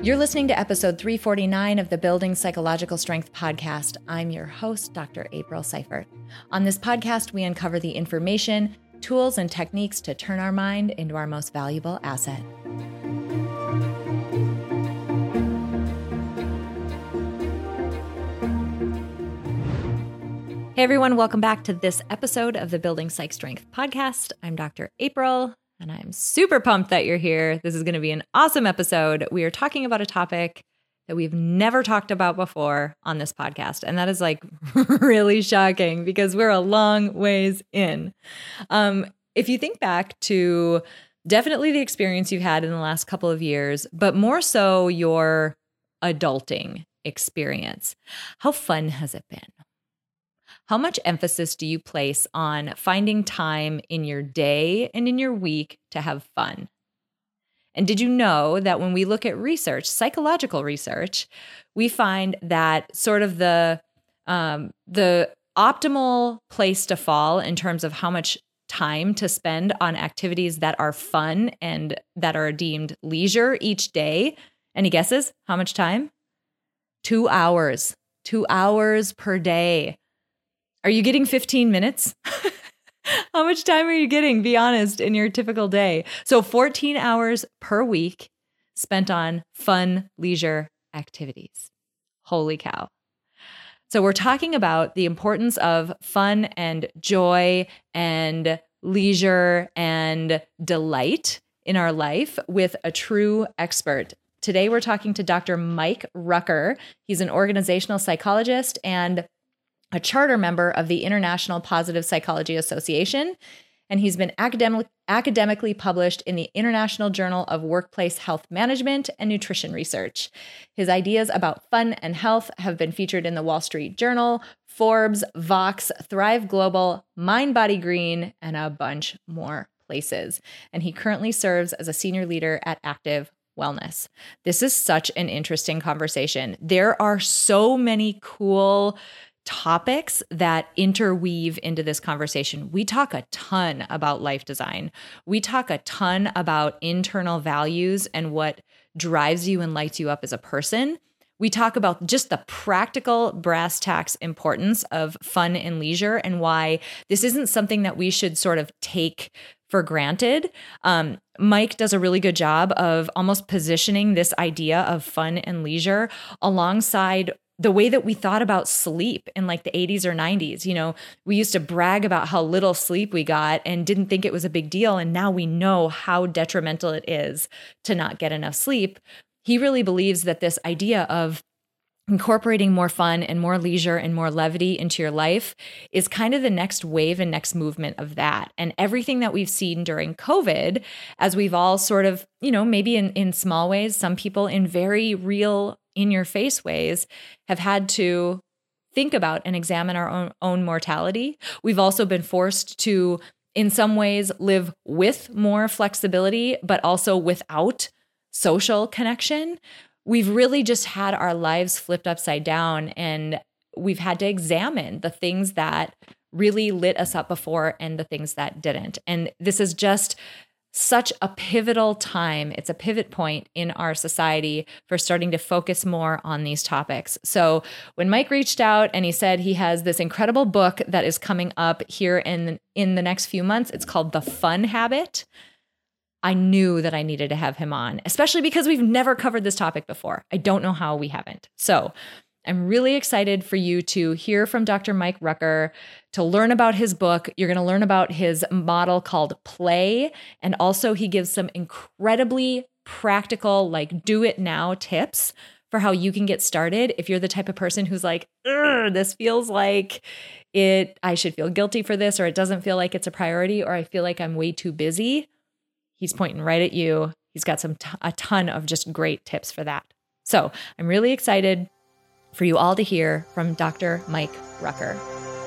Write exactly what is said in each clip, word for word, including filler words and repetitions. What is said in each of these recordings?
You're listening to episode three forty-nine of the Building Psychological Strength podcast. I'm your host, Doctor April Seifert. On this podcast, we uncover the information, tools, and techniques to turn our mind into our most valuable asset. Hey everyone, welcome back to this episode of the Building Psych Strength podcast. I'm Doctor April, and I'm super pumped that you're here. This is going to be an awesome episode. We are talking about a topic that we've never talked about before on this podcast, and that is like really shocking because we're a long ways in. Um, if you think back to definitely the experience you've had in the last couple of years, but more so your adulting experience, how fun has it been? How much emphasis do you place on finding time in your day and in your week to have fun? And did you know that when we look at research, psychological research, we find that sort of the um, the optimal place to fall in terms of how much time to spend on activities that are fun and that are deemed leisure each day? Any guesses? How much time? Two hours. Two hours per day. Are you getting fifteen minutes? How much time are you getting, be honest, in your typical day? So fourteen hours per week spent on fun leisure activities. Holy cow. So we're talking about the importance of fun and joy and leisure and delight in our life with a true expert. Today we're talking to Doctor Mike Rucker. He's an organizational psychologist and a charter member of the International Positive Psychology Association, and he's been academic, academically published in the International Journal of Workplace Health Management and Nutrition Research. His ideas about fun and health have been featured in the Wall Street Journal, Forbes, Vox, Thrive Global, Mind Body Green, and a bunch more places. And he currently serves as a senior leader at Active Wellness. This is such an interesting conversation. There are so many cool topics that interweave into this conversation. We talk a ton about life design. We talk a ton about internal values and what drives you and lights you up as a person. We talk about just the practical brass tacks importance of fun and leisure and why this isn't something that we should sort of take for granted. Um, Mike does a really good job of almost positioning this idea of fun and leisure alongside the way that we thought about sleep in like the eighties or nineties. You know, we used to brag about how little sleep we got and didn't think it was a big deal. And now we know how detrimental it is to not get enough sleep. He really believes that this idea of incorporating more fun and more leisure and more levity into your life is kind of the next wave and next movement of that. And everything that we've seen during COVID, as we've all sort of, you know, maybe in, in small ways, some people in very real in your face ways have had to think about and examine our own, own mortality. We've also been forced to, in some ways, live with more flexibility, but also without social connection. We've really just had our lives flipped upside down, and we've had to examine the things that really lit us up before and the things that didn't. And this is just such a pivotal time. It's a pivot point in our society for starting to focus more on these topics. So when Mike reached out and he said he has this incredible book that is coming up here in, in the next few months, it's called The Fun Habit. I knew that I needed to have him on, especially because we've never covered this topic before. I don't know how we haven't. So I'm really excited for you to hear from Doctor Mike Rucker, to learn about his book. You're going to learn about his model called Play. And also he gives some incredibly practical, like do it now tips for how you can get started. If you're the type of person who's like, this feels like it, I should feel guilty for this, or it doesn't feel like it's a priority, or I feel like I'm way too busy. He's pointing right at you. He's got some t- a ton of just great tips for that. So I'm really excited for you all to hear from Doctor Mike Rucker.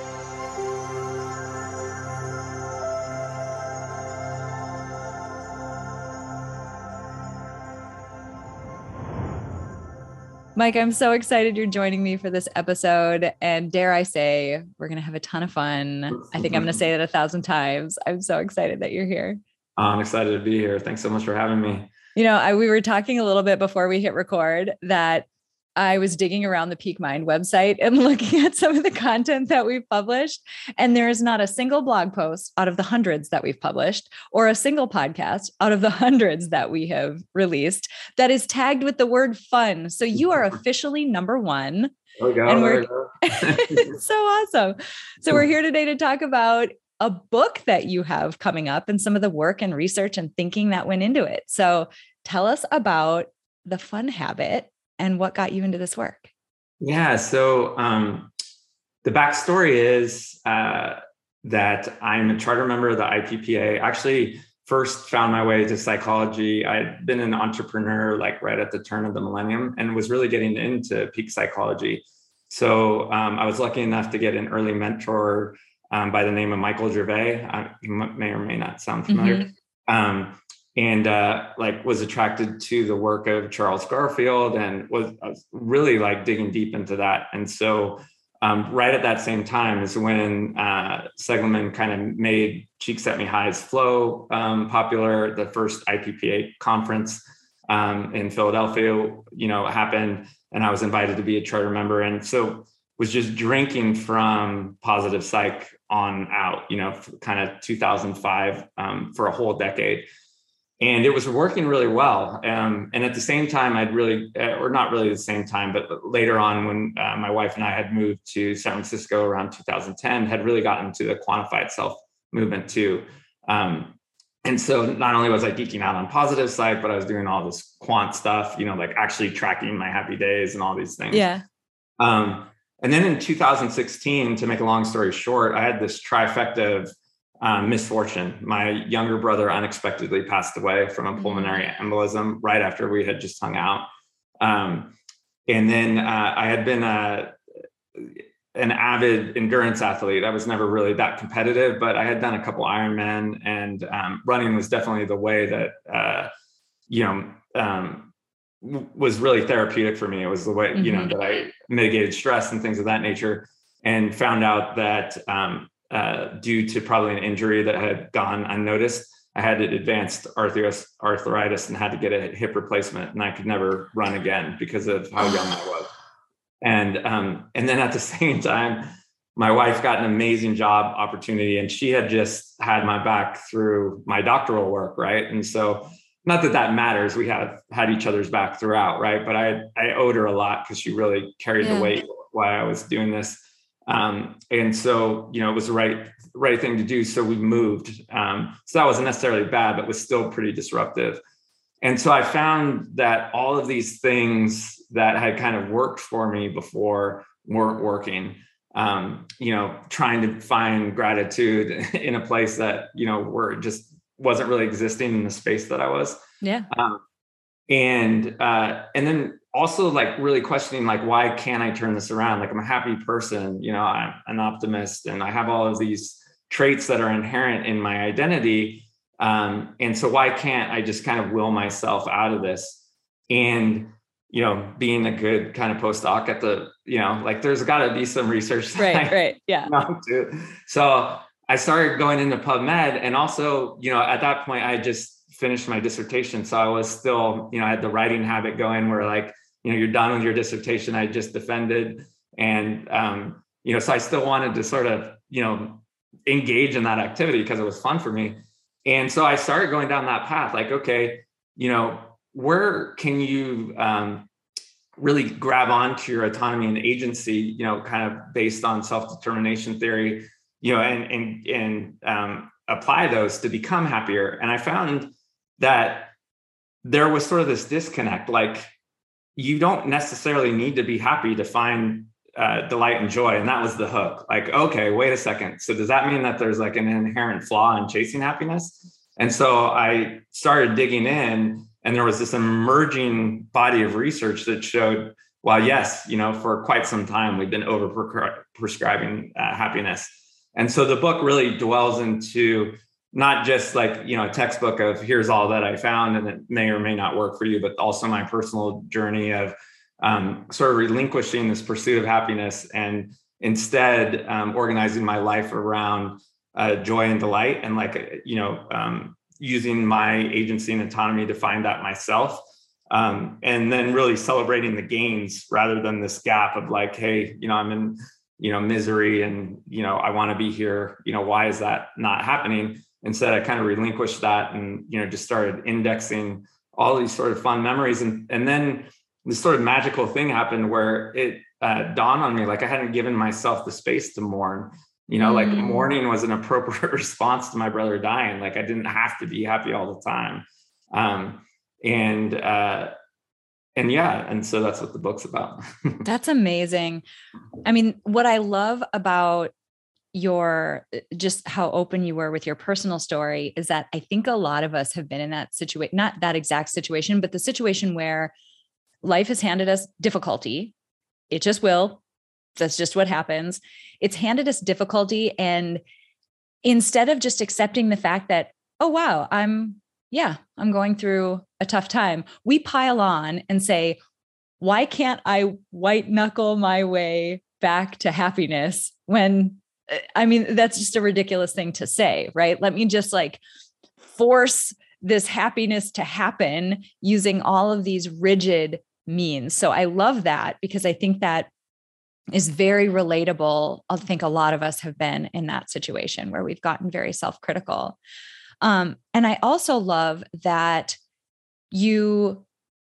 Mike, I'm so excited you're joining me for this episode. And dare I say, we're going to have a ton of fun. I think I'm going to say that a thousand times. I'm so excited that you're here. I'm excited to be here. Thanks so much for having me. You know, I, we were talking a little bit before we hit record that I was digging around the Peak Mind website and looking at some of the content that we've published. And there is not a single blog post out of the hundreds that we've published or a single podcast out of the hundreds that we have released that is tagged with the word fun. So you are officially number one. There we go. And we're it's so awesome. So we're here today to talk about a book that you have coming up and some of the work and research and thinking that went into it. So tell us about the Fun Habit and what got you into this work. Yeah. So um, the backstory is uh, that I'm a charter member of the I P P A. Actually, first found my way to psychology. I'd been an entrepreneur like right at the turn of the millennium and was really getting into peak psychology. So um, I was lucky enough to get an early mentor um, by the name of Michael Gervais. Uh, you may or may not sound familiar. Mm-hmm. Um, and uh, like was attracted to the work of Charles Garfield and was, was really like digging deep into that. And so um, right at that same time is when uh, Seligman kind of made Cheek Set Me High's flow um, popular. The first I P P A conference um, in Philadelphia, you know, happened, and I was invited to be a charter member. And so was just drinking from Positive Psych on out, you know, kind of two thousand five um, for a whole decade. And it was working really well. Um, and at the same time, I'd really, uh, or not really the same time, but later on when uh, my wife and I had moved to San Francisco around two thousand ten, had really gotten into the quantified self movement too. Um, and so not only was I geeking out on Positive Psych, but I was doing all this quant stuff, you know, like actually tracking my happy days and all these things. Yeah. Um, and then in two thousand sixteen, to make a long story short, I had this trifecta of Um, misfortune. My younger brother unexpectedly passed away from a pulmonary embolism right after we had just hung out. Um, and then uh, I had been a, an avid endurance athlete. I was never really that competitive, but I had done a couple Ironman, and um, running was definitely the way that, uh, you know, um, w- was really therapeutic for me. It was the way, mm-hmm. you know, that I mitigated stress and things of that nature, and found out that um, Uh, due to probably an injury that had gone unnoticed, I had advanced arthritis, arthritis and had to get a hip replacement, and I could never run again because of how young I was. And um, and then at the same time, my wife got an amazing job opportunity, and she had just had my back through my doctoral work, right? And so, not that that matters, we have had each other's back throughout, right? But I I owed her a lot because she really carried yeah. the weight while I was doing this. Um, and so, you know, it was the right, right thing to do. So we moved. Um, so that wasn't necessarily bad, but was still pretty disruptive. And so I found that all of these things that had kind of worked for me before weren't working. Um, you know, trying to find gratitude in a place that, you know, were just wasn't really existing in the space that I was. Yeah. Um, and, uh, and then also like really questioning, like, why can't I turn this around? Like, I'm a happy person, you know, I'm an optimist, and I have all of these traits that are inherent in my identity. Um, and so why can't I just kind of will myself out of this? And, you know, being a good kind of postdoc at the, you know, like there's gotta be some research. Right, I, right. Yeah. You know, do. So I started going into PubMed, and also, you know, at that point I just finished my dissertation. So I was still, you know, I had the writing habit going where like, you know, you're done with your dissertation, I just defended. And, um, you know, so I still wanted to sort of, you know, engage in that activity because it was fun for me. And so I started going down that path, like, okay, you know, where can you um, really grab onto your autonomy and agency, you know, kind of based on self-determination theory, you know, and, and, and um, apply those to become happier. And I found that there was sort of this disconnect, like you don't necessarily need to be happy to find uh, delight and joy. And that was the hook. Like, okay, wait a second. So does that mean that there's like an inherent flaw in chasing happiness? And so I started digging in, and there was this emerging body of research that showed, well, yes, you know, for quite some time, we've been over prescribing uh, happiness. And so the book really dwells into not just like, you know, a textbook of here's all that I found and it may or may not work for you, but also my personal journey of um, sort of relinquishing this pursuit of happiness and instead um, organizing my life around uh, joy and delight and like, you know, um, using my agency and autonomy to find that myself. Um, and then really celebrating the gains rather than this gap of like, hey, you know, I'm in, you know, misery and, you know, I want to be here. You know, why is that not happening? Instead, I kind of relinquished that and, you know, just started indexing all these sort of fun memories. And, and then this sort of magical thing happened where it uh, dawned on me, like I hadn't given myself the space to mourn. You know, mm. like mourning was an appropriate response to my brother dying. Like I didn't have to be happy all the time. Um, and, uh, and yeah, and so that's what the book's about. That's amazing. I mean, what I love about your, just how open you were with your personal story is that I think a lot of us have been in that situation, not that exact situation, but the situation where life has handed us difficulty. It just will. That's just what happens. It's handed us difficulty. And instead of just accepting the fact that, oh, wow, I'm, yeah, I'm going through a tough time, we pile on and say, why can't I white knuckle my way back to happiness when, I mean, that's just a ridiculous thing to say, right? Let me just like force this happiness to happen using all of these rigid means. So I love that because I think that is very relatable. I think a lot of us have been in that situation where we've gotten very self-critical. Um, and I also love that you,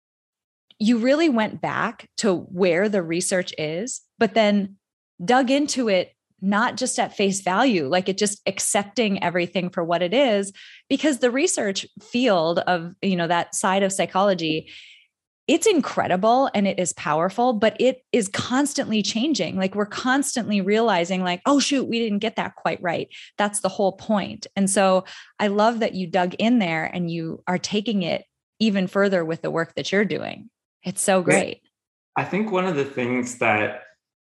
you really went back to where the research is, but then dug into it, not just at face value, like it just accepting everything for what it is, because the research field of, you know, that side of psychology, it's incredible and it is powerful, but it is constantly changing. Like we're constantly realizing like, oh shoot, we didn't get that quite right. That's the whole point. And so I love that you dug in there and you are taking it even further with the work that you're doing. It's so great. I think one of the things that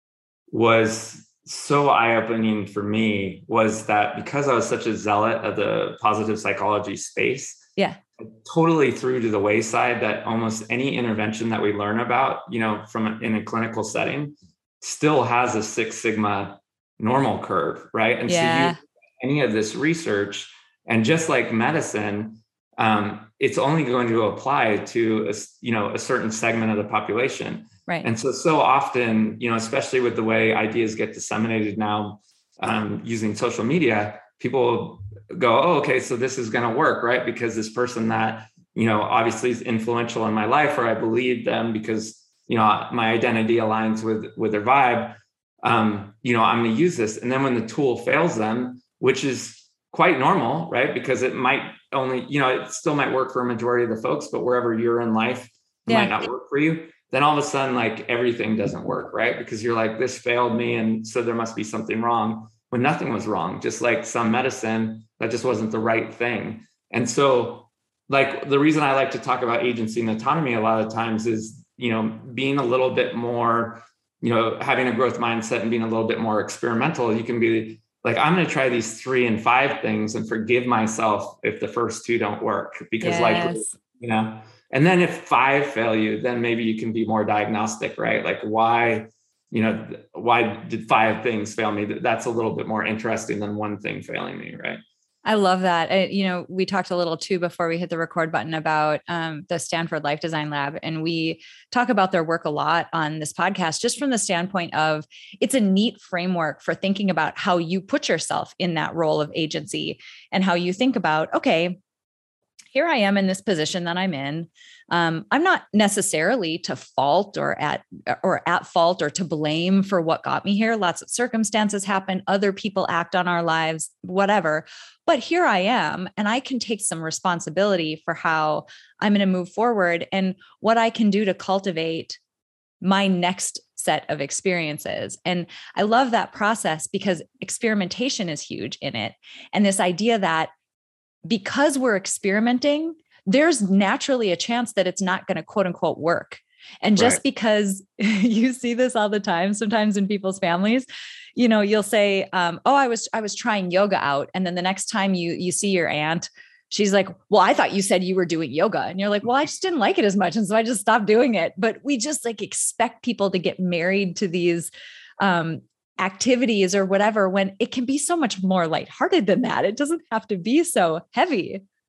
was so eye-opening for me was that because I was such a zealot of the positive psychology space, yeah, totally threw to the wayside that almost any intervention that we learn about, you know, from a, in a clinical setting still has a Six Sigma normal curve, right? And yeah. so you, any of this research, and just like medicine, um, it's only going to apply to, a, you know, a certain segment of the population. Right. And so, so often, you know, especially with the way ideas get disseminated now um, using social media, people go, oh, okay, so this is going to work, right? Because this person that, you know, obviously is influential in my life, or I believe them because, you know, my identity aligns with, with their vibe, um, you know, I'm going to use this. And then when the tool fails them, which is quite normal, right? Because it might only, you know, it still might work for a majority of the folks, but wherever you're in life, it yeah. might not work for you. Then all of a sudden, like everything doesn't work, right? Because you're like, this failed me. And so there must be something wrong when nothing was wrong, just like some medicine that just wasn't the right thing. And so like the reason I like to talk about agency and autonomy a lot of times is, you know, being a little bit more, you know, having a growth mindset and being a little bit more experimental. You can be like, I'm going to try these three and five things and forgive myself if the first two don't work, because yes. like, you know, and then if five fail you, then maybe you can be more diagnostic, right? Like why, you know, why did five things fail me? That's a little bit more interesting than one thing failing me, right? I love that. I, you know, we talked a little too before we hit the record button about um, the Stanford Life Design Lab, and we talk about their work a lot on this podcast, just from the standpoint of it's a neat framework for thinking about how you put yourself in that role of agency and how you think about, okay, here I am in this position that I'm in. Um, I'm not necessarily to fault or at or at fault or to blame for what got me here. Lots of circumstances happen. Other people act on our lives, whatever. But here I am, and I can take some responsibility for how I'm going to move forward and what I can do to cultivate my next set of experiences. And I love that process because experimentation is huge in it. And this idea that because we're experimenting, there's naturally a chance that it's not going to quote unquote work. And just right. because you see this all the time, sometimes in people's families, you know, you'll say, um, oh, I was, I was trying yoga out. And then the next time you, you see your aunt, she's like, well, I thought you said you were doing yoga. And you're like, well, I just didn't like it as much. And so I just stopped doing it. But we just like expect people to get married to these, um, activities or whatever, when it can be so much more lighthearted than that. It doesn't have to be so heavy.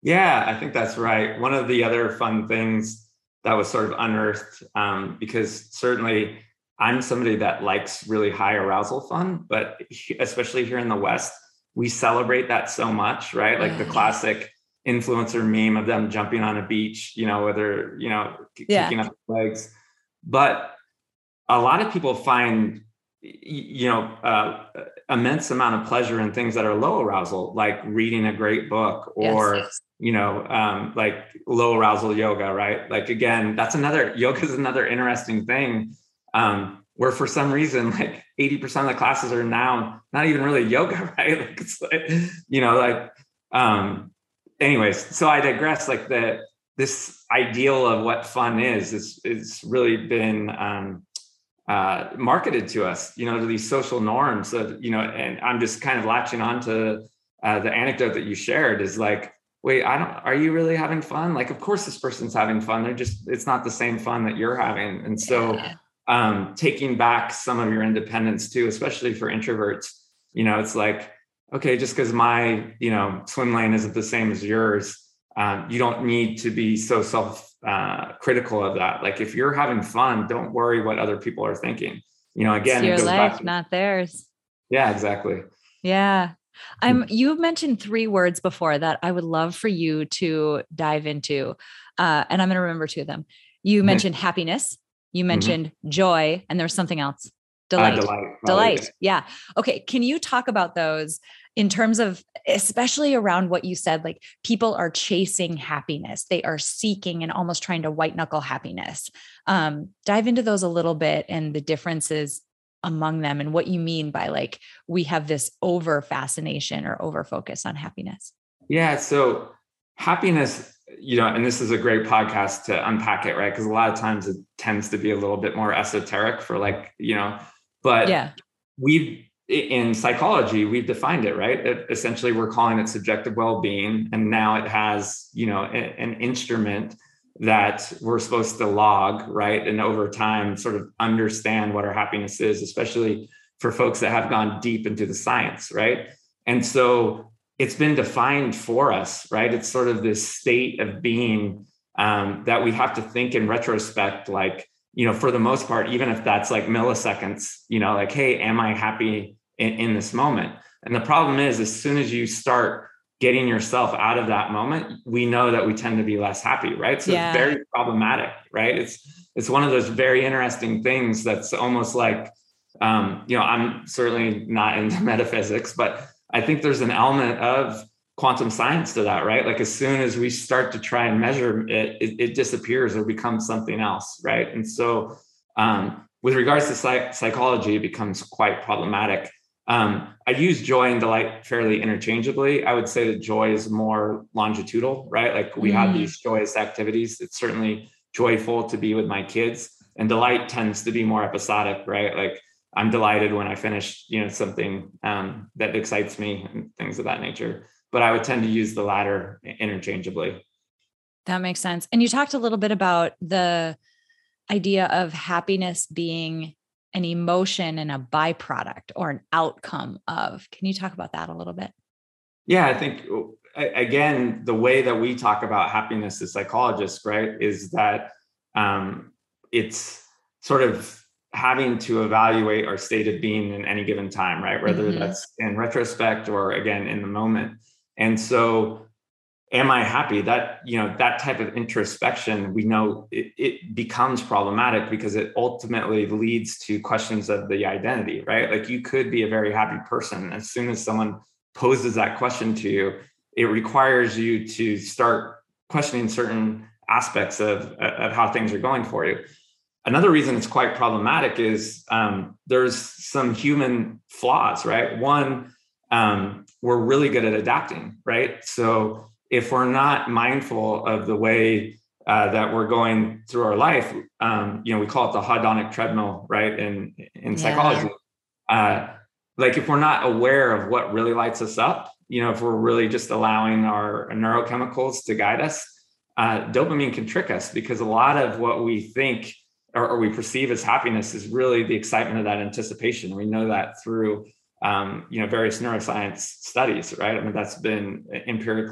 Yeah, I think that's right. One of the other fun things that was sort of unearthed, um, because certainly I'm somebody that likes really high arousal fun, but he- especially here in the West, we celebrate that so much, right? Like the Yeah. classic influencer meme of them jumping on a beach, you know, whether, you know, k- Yeah. kicking up their legs. But a lot of people find, you know, uh, immense amount of pleasure in things that are low arousal, like reading a great book, or Yes. you know, um, like low arousal yoga, right? Like again, that's another yoga is another interesting thing, um, where for some reason, like eighty percent of the classes are now not even really yoga, right? Like it's like, you know, like, um, anyways. So I digress. Like the this ideal of what fun is is is really been um, uh, marketed to us, you know, to these social norms of, you know, and I'm just kind of latching on to uh, the anecdote that you shared is like, wait, I don't, are you really having fun? Like, of course this person's having fun. They're just, it's not the same fun that you're having. And so Yeah. um, taking back some of your independence too, especially for introverts, you know, it's like, okay, just because my, you know, swim lane isn't the same as yours, um, you don't need to be so self uh, critical of that. Like if you're having fun, don't worry what other people are thinking. You know, It's again, it your goes back life, to, not theirs. yeah, exactly. Yeah. I'm you mentioned three words before that I would love for you to dive into. Uh, and I'm going to remember two of them. You mentioned happiness, you Mhm. mentioned joy, and there's something else. Uh, Delight. delight, probably. Delight. Yeah. Okay. Can you talk about those in terms of, especially around what you said, like people are chasing happiness, they are seeking and almost trying to white knuckle happiness. Um, dive into those a little bit and the differences among them and what you mean by like we have this over fascination or over focus on happiness. Yeah. So happiness, you know, and this is a great podcast to unpack it, right? Because a lot of times it tends to be a little bit more esoteric for like, you know, but Yeah. we've in psychology, we've defined it, right? It, essentially, we're calling it subjective well-being. And now it has, you know, a, an instrument that we're supposed to log, right? And over time, sort of understand what our happiness is, especially for folks that have gone deep into the science, right? And so it's been defined for us, right? It's sort of this state of being um, that we have to think in retrospect, like, you know, for the most part, even if that's like milliseconds, you know, like, hey, am I happy in, in this moment? And the problem is, as soon as you start getting yourself out of that moment, we know that we tend to be less happy, right? So Yeah. it's very problematic, right? It's it's one of those very interesting things that's almost like, um, you know, I'm certainly not into metaphysics, but I think there's an element of quantum science to that, right? Like as soon as we start to try and measure it, it, it disappears or becomes something else, right? And so um, with regards to psych- psychology, it becomes quite problematic. Um, I use joy and delight fairly interchangeably. I would say that joy is more longitudinal, right? Like we have Mm. these joyous activities. It's certainly joyful to be with my kids, and delight tends to be more episodic, right? Like I'm delighted when I finish, you know, something um, that excites me and things of that nature. But I would tend to use the latter interchangeably. That makes sense. And you talked a little bit about the idea of happiness being an emotion and a byproduct or an outcome of. Can you talk about that a little bit? Yeah, I think again, the way that we talk about happiness as psychologists, right, is that um, it's sort of having to evaluate our state of being in any given time, right? Whether Mm-hmm. that's in retrospect or again in the moment. And so am I happy? That, you know, that type of introspection, we know it, it becomes problematic because it ultimately leads to questions of the identity, right? Like you could be a very happy person. As soon as someone poses that question to you, it requires you to start questioning certain aspects of, of how things are going for you. Another reason it's quite problematic is um, there's some human flaws, right? One, um, we're really good at adapting, right? So if we're not mindful of the way uh, that we're going through our life, um, you know, we call it the hedonic treadmill, right? In in psychology, uh, like if we're not aware of what really lights us up, you know, if we're really just allowing our neurochemicals to guide us, uh, dopamine can trick us because a lot of what we think or, or we perceive as happiness is really the excitement of that anticipation. We know that through um, you know, various neuroscience studies, right? I mean, that's been empirically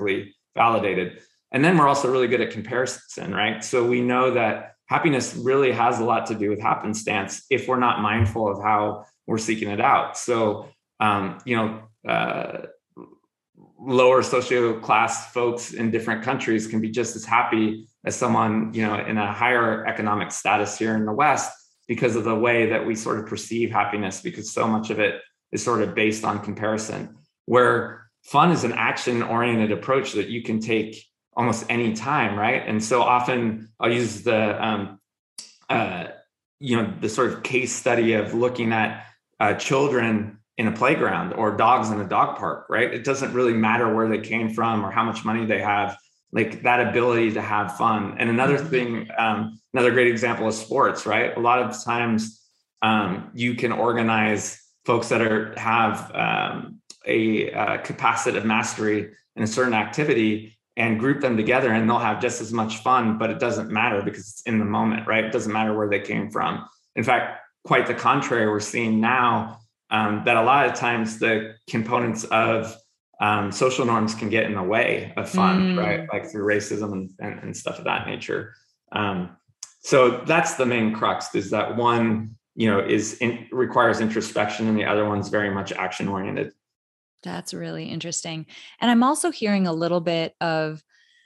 validated. And then we're also really good at comparison, right? So we know that happiness really has a lot to do with happenstance if we're not mindful of how we're seeking it out. So, um, you know, uh, lower socio class folks in different countries can be just as happy as someone, you know, in a higher economic status here in the West, because of the way that we sort of perceive happiness, because so much of it is sort of based on comparison, where fun is an action-oriented approach that you can take almost any time, right? And so often I'll use the, um, uh, you know, the sort of case study of looking at uh, children in a playground or dogs in a dog park, right? It doesn't really matter where they came from or how much money they have, like that ability to have fun. And another thing, um, another great example is sports, right? A lot of times um, you can organize folks that are have um, a uh, capacity of mastery in a certain activity and group them together, and they'll have just as much fun, but it doesn't matter because it's in the moment, right? It doesn't matter where they came from. In fact, quite the contrary, we're seeing now um, that a lot of times the components of um, social norms can get in the way of fun, mm. right? Like through racism and, and, and stuff of that nature. Um, so that's the main crux, is that one, you know, is in, requires introspection, and the other one's very much action oriented. That's really interesting. And I'm also hearing a little bit of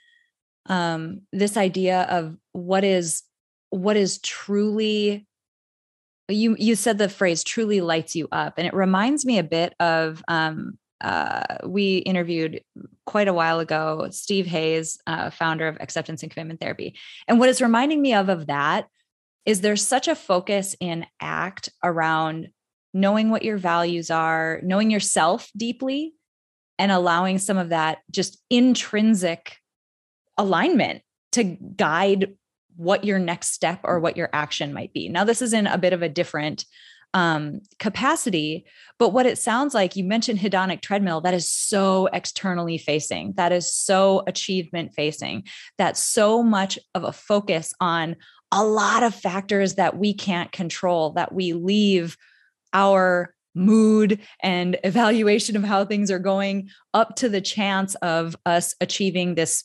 um, this idea of what is, what is truly, you, you said the phrase truly lights you up. And it reminds me a bit of, um, uh, we interviewed quite a while ago, Steve Hayes, uh, founder of Acceptance and Commitment Therapy. And what it's reminding me of, of that is there's such a focus in ACT around knowing what your values are, knowing yourself deeply, and allowing some of that just intrinsic alignment to guide what your next step or what your action might be. Now, this is in a bit of a different um, capacity, but what it sounds like, you mentioned hedonic treadmill, that is so externally facing, that is so achievement facing, that's so much of a focus on a lot of factors that we can't control, that we leave our mood and evaluation of how things are going up to the chance of us achieving this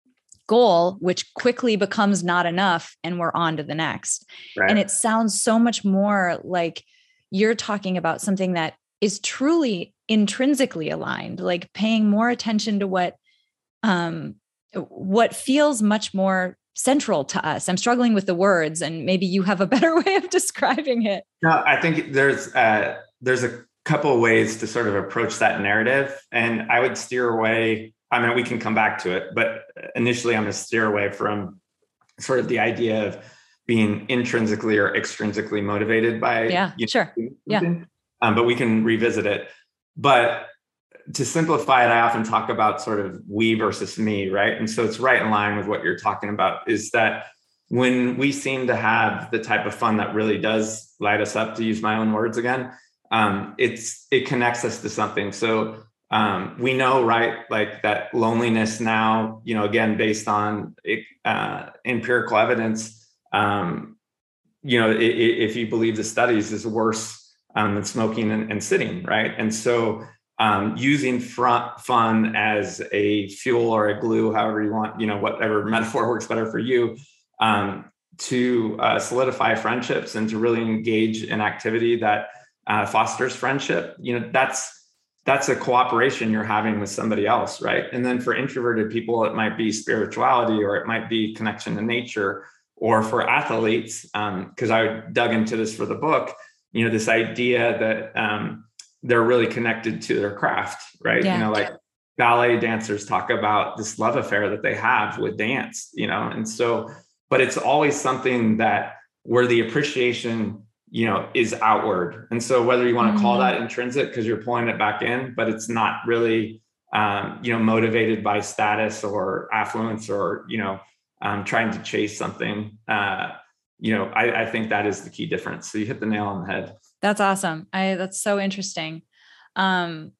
goal, which quickly becomes not enough, and we're on to the next. Right. And it sounds so much more like you're talking about something that is truly intrinsically aligned, like paying more attention to what, um, what feels much more central to us. I'm struggling with the words, and maybe you have a better way of describing it. No, I think there's uh, there's a couple of ways to sort of approach that narrative, and I would steer away. I mean, we can come back to it, but initially I'm going to steer away from sort of the idea of being intrinsically or extrinsically motivated by. Yeah, you know, sure. Yeah. Um, but we can revisit it. But to simplify it, I often talk about sort of we versus me, right? And so it's right in line with what you're talking about, is that when we seem to have the type of fun that really does light us up, to use my own words again, um, it's it connects us to something. So um, we know, right, like that loneliness now, you know, again, based on uh, empirical evidence, um, you know, it, it, if you believe the studies, is worse um, than smoking and, and sitting, right? And so Um, using front fun as a fuel or a glue, however you want, you know, whatever metaphor works better for you, um, to uh, solidify friendships and to really engage in activity that uh, fosters friendship. You know, that's that's a cooperation you're having with somebody else, right? And then for introverted people, it might be spirituality, or it might be connection to nature, or for athletes, because um, I dug into this for the book. You know, this idea that um, they're really connected to their craft, right? Yeah. You know, like ballet dancers talk about this love affair that they have with dance, you know? And so, but it's always something that where the appreciation, you know, is outward. And so whether you want to call that intrinsic because you're pulling it back in, but it's not really, um, you know, motivated by status or affluence or, you know, um, trying to chase something, uh, you know, I, I think that is the key difference. So you hit the nail on the head. That's awesome. I, that's so interesting. Um,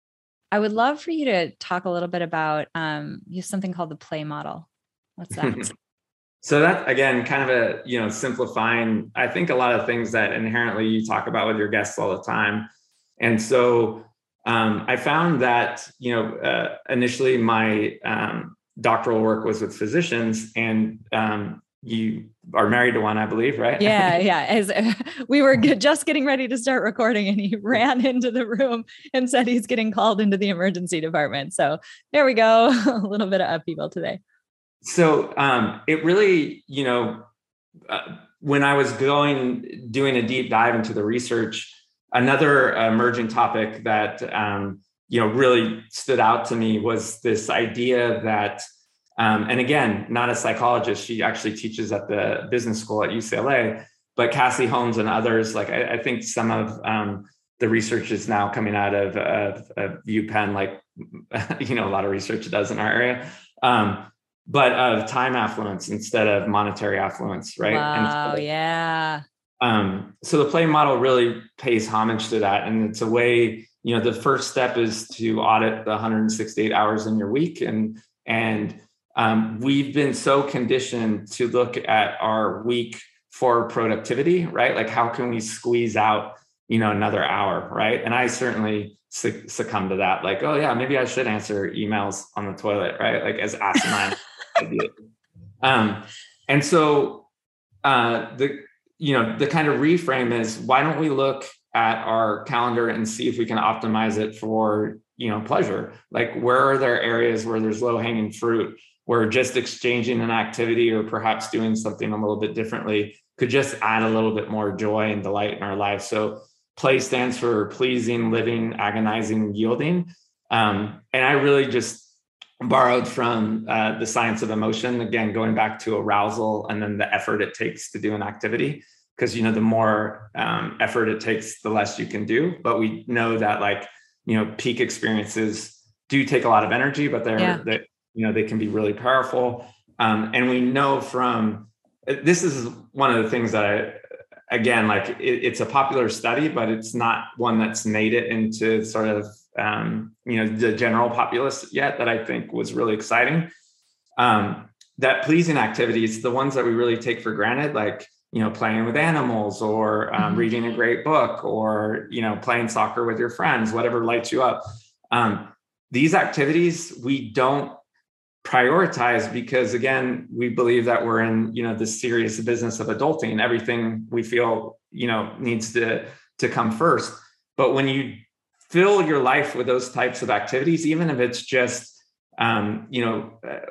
I would love for you to talk a little bit about, um, you have something called the play model. What's that? So that, again, kind of a, you know, simplifying, I think a lot of things that inherently you talk about with your guests all the time. And so um, I found that, you know, uh, initially my um, doctoral work was with physicians, and um, you are married to one, I believe, right? Yeah, yeah. As we were just getting ready to start recording, and he ran into the room and said he's getting called into the emergency department. So there we go. A little bit of upheaval today. So um, it really, you know, uh, when I was going, doing a deep dive into the research, another emerging topic that, um, you know, really stood out to me was this idea that, um, and again, not a psychologist, she actually teaches at the business school at U C L A, but Cassie Holmes and others, like I, I think some of um, the research is now coming out of, of, of UPenn, like, you know, a lot of research does in our area. Um, but of time affluence instead of monetary affluence, right? Wow, and so, yeah. Um, so the play model really pays homage to that. And it's a way, you know, the first step is to audit the one hundred sixty-eight hours in your week. And, and um, we've been so conditioned to look at our week for productivity, right? Like how can we squeeze out, you know, another hour, right? And I certainly succumb to that. Like, oh yeah, maybe I should answer emails on the toilet, right? Like as asinine idea. Um, and so uh, the, you know, the kind of reframe is, why don't we look at our calendar and see if we can optimize it for, you know, pleasure? Like, where are there areas where there's low hanging fruit, where just exchanging an activity or perhaps doing something a little bit differently could just add a little bit more joy and delight in our life? So play stands for pleasing, living, agonizing, yielding. Um, and I really just borrowed from uh, the science of emotion, again, going back to arousal and then the effort it takes to do an activity. Because, you know, the more um, effort it takes, the less you can do. But we know that, like, you know, peak experiences do take a lot of energy, but they're, yeah. they, you know, they can be really powerful. Um, and we know from, this is one of the things that I, again, like it, it's a popular study, but it's not one that's made it into sort of, um, you know, the general populace yet, that I think was really exciting. Um, that pleasing activities, the ones that we really take for granted, like, you know, playing with animals or um, mm-hmm. reading a great book or, you know, playing soccer with your friends, whatever lights you up. Um, these activities we don't prioritize because, again, we believe that we're in, you know, the serious business of adulting. Everything we feel, you know, needs to, to come first. But when you fill your life with those types of activities, even if it's just, um, you know, uh,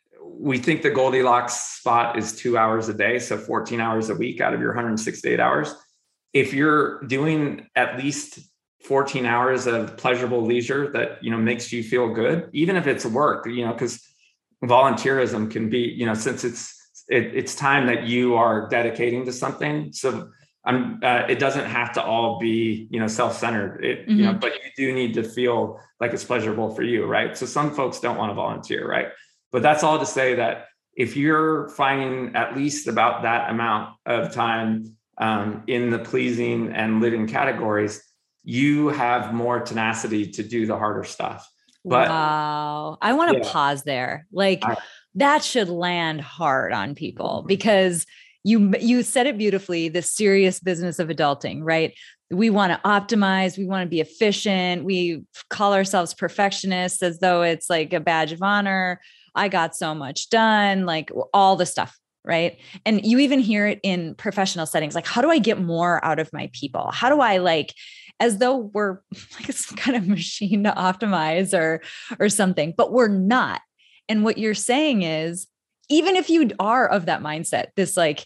we think the Goldilocks spot is two hours a day, so fourteen hours a week out of your one hundred sixty-eight hours. If you're doing at least fourteen hours of pleasurable leisure that, you know, makes you feel good, even if it's work, you know, because volunteerism can be, you know, since it's it, it's time that you are dedicating to something. So I'm, uh, it doesn't have to all be, you know, self-centered, it, mm-hmm. you know, but you do need to feel like it's pleasurable for you, right? So some folks don't want to volunteer, right? But that's all to say that if you're finding at least about that amount of time um, in the pleasing and living categories, you have more tenacity to do the harder stuff. But wow, I want to yeah. pause there. Like I, that should land hard on people, because you you said it beautifully, the serious business of adulting, right? We want to optimize. We want to be efficient. We call ourselves perfectionists as though it's like a badge of honor. I got so much done, like all the stuff, right? And you even hear it in professional settings. Like, how do I get more out of my people? How do I, like, as though we're like some kind of machine to optimize or, or something, but we're not. And what you're saying is, even if you are of that mindset, this like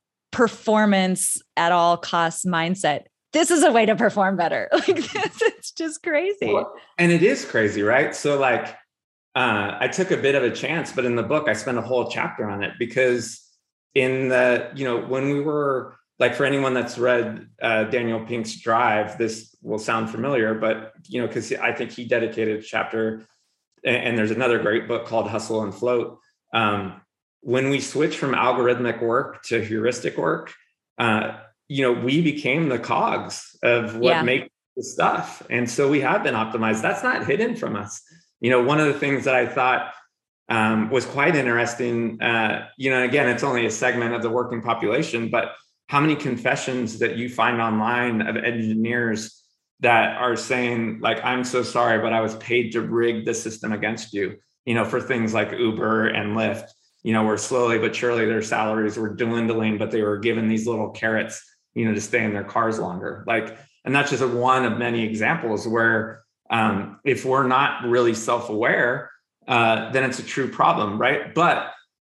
performance at all costs mindset, this is a way to perform better. Like this, it's just crazy. Well, and it is crazy, right? So like, uh, I took a bit of a chance, but in the book, I spent a whole chapter on it, because in the, you know, when we were like, for anyone that's read uh, Daniel Pink's Drive, this will sound familiar, but, you know, because I think he dedicated a chapter, and, and there's another great book called Hustle and Float. Um, when we switched from algorithmic work to heuristic work, uh, you know, we became the cogs of what yeah. makes the stuff. And so we have been optimized. That's not hidden from us. You know, one of the things that I thought um, was quite interesting, uh, you know, again, it's only a segment of the working population, but how many confessions that you find online of engineers that are saying like, I'm so sorry, but I was paid to rig the system against you, you know, for things like Uber and Lyft, you know, where slowly but surely their salaries were dwindling, but they were given these little carrots, you know, to stay in their cars longer. Like, and that's just one of many examples where um, if we're not really self-aware, uh, then it's a true problem, right? But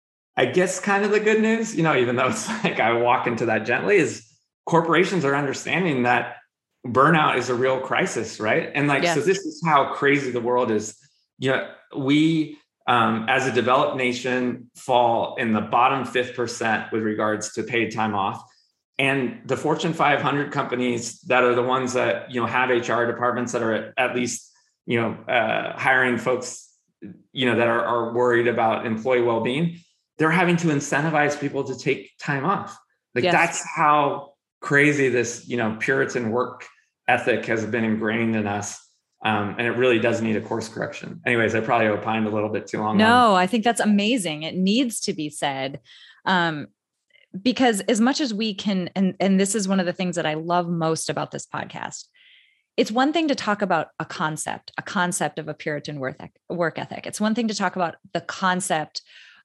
I guess kind of the good news, you know, even though it's like I walk into that gently, is corporations are understanding that burnout is a real crisis, right? And like, yes. So this is how crazy the world is. You know, we, um, as a developed nation, fall in the bottom fifth percent with regards to paid time off. And the Fortune five hundred companies that are the ones that, you know, have H R departments that are at, at least, you know, uh, hiring folks, you know, that are, are worried about employee well-being, they're having to incentivize people to take time off. Like yes. That's how crazy this, you know, Puritan work ethic has been ingrained in us. Um, and it really does need a course correction. Anyways, I probably opined a little bit too long. No, on. I think that's amazing. It needs to be said. Um, because as much as we can, and, and this is one of the things that I love most about this podcast, it's one thing to talk about a concept, a concept of a Puritan work ethic. It's one thing to talk about the concept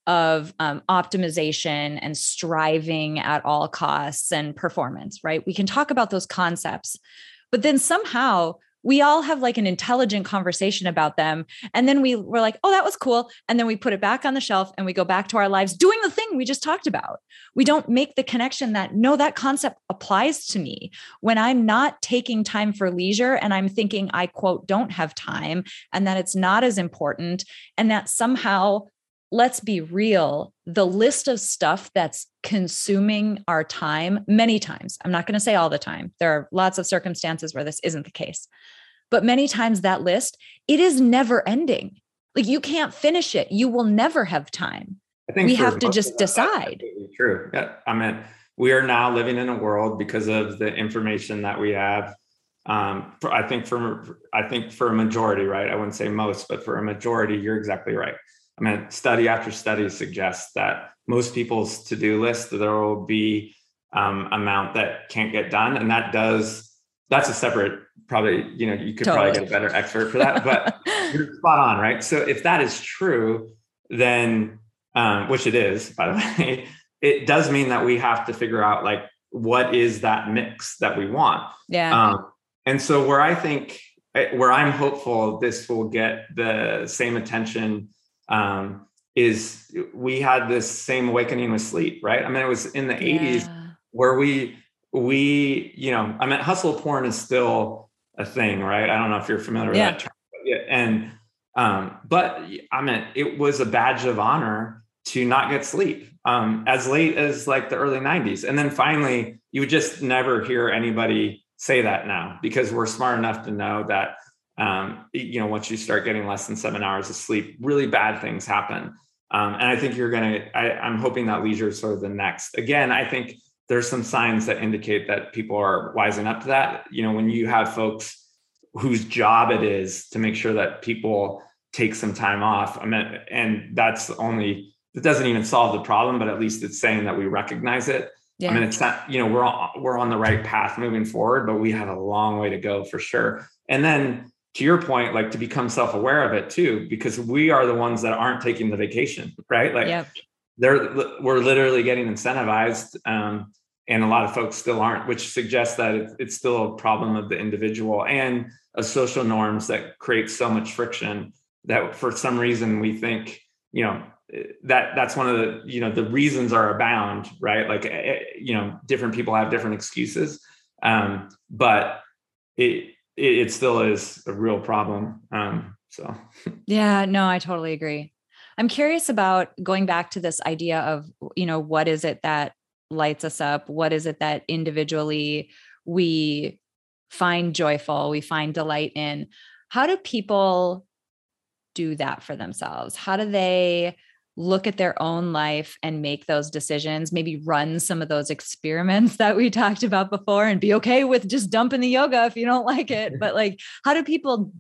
of um, optimization and striving at all costs and performance, right? We can talk about those concepts, but then somehow we all have like an intelligent conversation about them. And then we were like, oh, that was cool. And then we put it back on the shelf and we go back to our lives doing the thing we just talked about. We don't make the connection that, no, that concept applies to me. When I'm not taking time for leisure and I'm thinking I, quote, don't have time, and that it's not as important, and that somehow, let's be real, the list of stuff that's consuming our time many times, I'm not going to say all the time, there are lots of circumstances where this isn't the case, but many times that list, it is never ending. Like you can't finish it. You will never have time. I think we have to just decide. True. Yeah. I mean, we are now living in a world because of the information that we have. Um, for, I think for, I think for a majority, right? I wouldn't say most, but for a majority, you're exactly right. I mean, study after study suggests that most people's to-do list, there will be um, amount that can't get done. And that does, that's a separate, probably, you know, you could totally. probably get a better expert for that, but you're spot on, right? So if that is true, then, um, which it is, by the way, it does mean that we have to figure out like, what is that mix that we want? Yeah. Um, and so where I think, where I'm hopeful this will get the same attention um, is we had this same awakening with sleep, right? I mean, it was in the yeah. eighties where we, we, you know, I mean, hustle porn is still a thing, right? I don't know if you're familiar with yeah. that term. But yeah, and, um, but I mean, it was a badge of honor to not get sleep um, as late as like the early nineties. And then finally, you would just never hear anybody say that now, because we're smart enough to know that Um, you know, once you start getting less than seven hours of sleep, really bad things happen. Um, and I think you're going to, I'm hoping that leisure is sort of the next. Again, I think there's some signs that indicate that people are wising up to that. You know, when you have folks whose job it is to make sure that people take some time off, I mean, and that's only, it doesn't even solve the problem, but at least it's saying that we recognize it. Yeah. I mean, it's not, you know, we're on, we're on the right path moving forward, but we have a long way to go for sure. And then, to your point, like to become self-aware of it too, because we are the ones that aren't taking the vacation, right? Like yep. they're, we're literally getting incentivized. Um, and a lot of folks still aren't, which suggests that it, it's still a problem of the individual and a social norms that create so much friction that for some reason we think, you know, that that's one of the, you know, the reasons are abound, right? Like, you know, different people have different excuses. Um, but it, it still is a real problem. Um, so. Yeah, no, I totally agree. I'm curious about going back to this idea of, you know, what is it that lights us up? What is it that individually we find joyful, we find delight in? How do people do that for themselves? How do they look at their own life and make those decisions, maybe run some of those experiments that we talked about before and be okay with just dumping the yoga if you don't like it. But like, how do people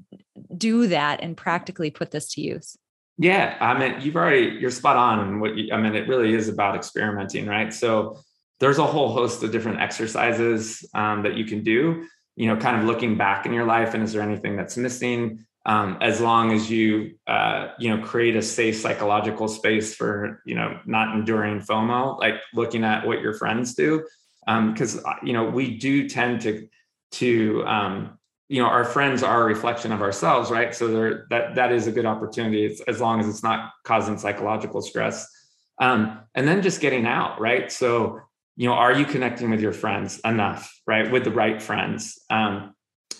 do that and practically put this to use? Yeah. I mean, you've already, you're spot on. And what you, I mean, it really is about experimenting, right? So there's a whole host of different exercises um, that you can do. you know, kind of looking back in your life and is there anything that's missing? Um, as long as you, uh, you know, create a safe psychological space for, you know, not enduring FOMO, like looking at what your friends do. Um, cause you know, we do tend to, to, um, you know, our friends are a reflection of ourselves, right? So there, that, that is a good opportunity. It's, as long as it's not causing psychological stress. Um, and then just getting out, right? So, you know, are you connecting with your friends enough, right? With the right friends? Um,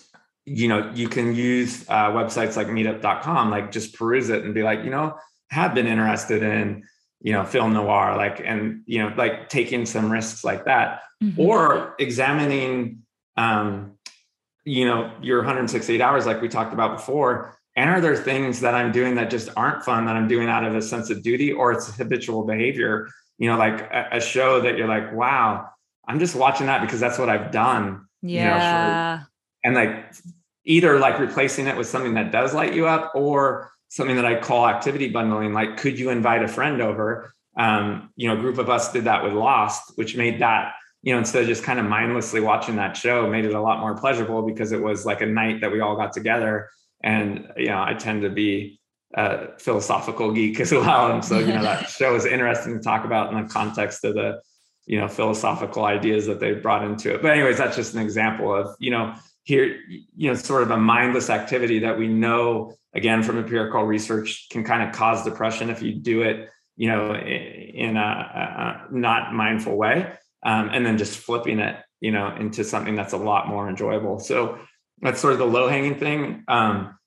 you know, you can use uh, websites like meetup dot com, like just peruse it and be like, you know, have been interested in, you know, film noir, like, and, you know, like taking some risks like that, mm-hmm. or examining, um, you know, your one hundred sixty-eight hours, like we talked about before. And are there things that I'm doing that just aren't fun, that I'm doing out of a sense of duty, or it's habitual behavior, you know, like a, a show that you're like, wow, I'm just watching that because that's what I've done. Yeah. You know, for, and like, either like replacing it with something that does light you up, or something that I call activity bundling. Like, could you invite a friend over? Um, you know, a group of us did that with Lost, which made that, you know, instead of just kind of mindlessly watching that show, made it a lot more pleasurable because it was like a night that we all got together. And, you know, I tend to be a philosophical geek as well. And so, you know, that show is interesting to talk about in the context of the, you know, philosophical ideas that they brought into it. But anyways, that's just an example of, you know, here, you know, sort of a mindless activity that we know, again, from empirical research, can kind of cause depression if you do it, you know, in a, a not mindful way, um, and then just flipping it, you know, into something that's a lot more enjoyable. So that's sort of the low hanging thing. Um,